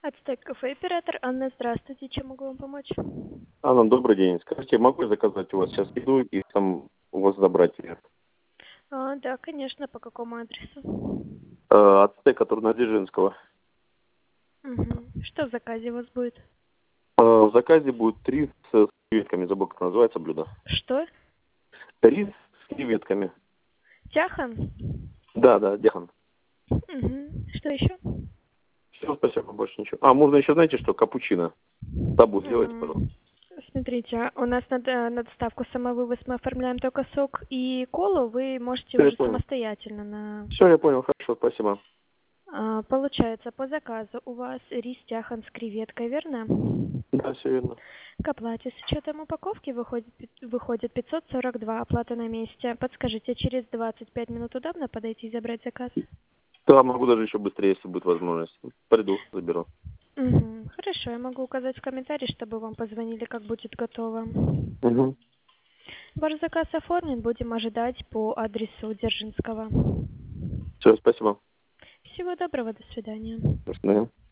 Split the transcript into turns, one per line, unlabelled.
Ацтек кафе, оператор Анна, здравствуйте, чем могу вам помочь?
Анна, добрый день. Скажите, могу я заказать у вас сейчас еду и там у вас забрать ее?
Да, конечно, по какому адресу?
Ацтек, который на Дзержинского.
Что в заказе у вас будет?
В заказе будет рис с креветками. Забыл, как называется блюдо.
Что?
Рис с креветками.
Тяхан?
Да, Дехан.
Что еще?
Все, спасибо, больше ничего. Можно еще, знаете что, капучино. Табу сделайте, пожалуйста.
Смотрите, у нас на доставку самовывоз мы оформляем только сок и колу, вы можете
Все, я
уже
понял.
самостоятельно
Все, я понял, хорошо, спасибо.
Получается, по заказу у вас рис тяхан с креветкой, верно?
Да, все верно.
К оплате с учетом упаковки выходит 542, оплата на месте. Подскажите, через 25 минут удобно подойти и забрать заказ?
Да, могу даже еще быстрее, если будет возможность. Приду, заберу.
Хорошо, я могу указать в комментарии, чтобы вам позвонили, как будет готово.
Угу.
Ваш заказ оформлен, будем ожидать по адресу Дзержинского.
Все, спасибо.
Всего доброго, до свидания.
До свидания.